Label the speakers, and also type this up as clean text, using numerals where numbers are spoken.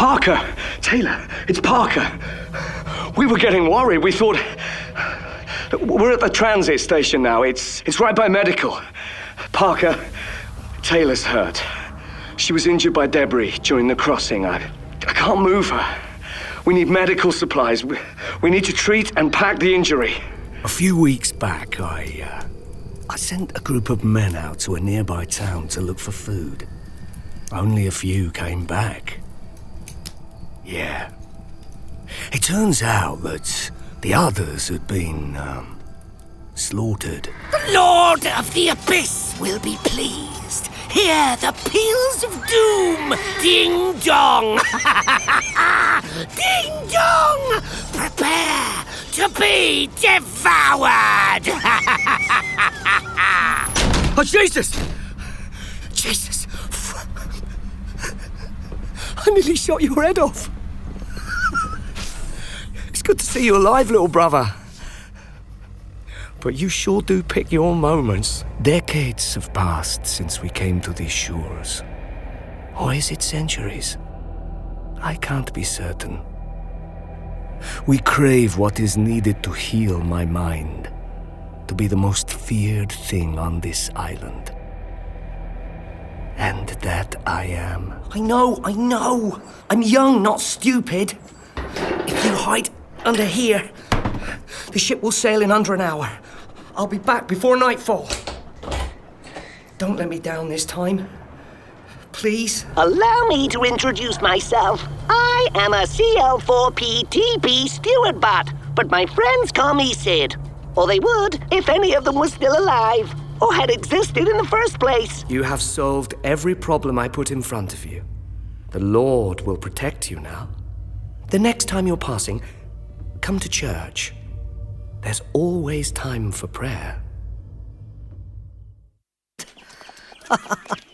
Speaker 1: Parker! Taylor, it's Parker. We were getting worried. We thought... We're at the transit station now. It's right by medical. Parker, Taylor's hurt. She was injured by debris during the crossing. I can't move her. We need medical supplies. We need to treat and pack the injury.
Speaker 2: A few weeks back, I sent a group of men out to a nearby town to look for food. Only a few came back. Yeah. It turns out that the others had been, slaughtered.
Speaker 3: The Lord of the Abyss will be pleased. Hear the peals of doom! Ding dong! Ding dong! Prepare to be devoured!
Speaker 2: Oh, Jesus!
Speaker 3: Jesus!
Speaker 2: I nearly shot your head off. It's good to see you alive, little brother. But you sure do pick your moments. Decades have passed since we came to these shores. Or is it centuries? I can't be certain. We crave what is needed to heal my mind, to be the most feared thing on this island. And that I am.
Speaker 3: I know. I'm young, not stupid. If you hide under here, the ship will sail in under an hour. I'll be back before nightfall. Don't let me down this time. Please.
Speaker 4: Allow me to introduce myself. I am a CL4PTP steward bot, but my friends call me Sid. Or they would if any of them was still alive, or had existed in the first place.
Speaker 2: You have solved every problem I put in front of you. The Lord will protect you now. The next time you're passing, come to church. There's always time for prayer.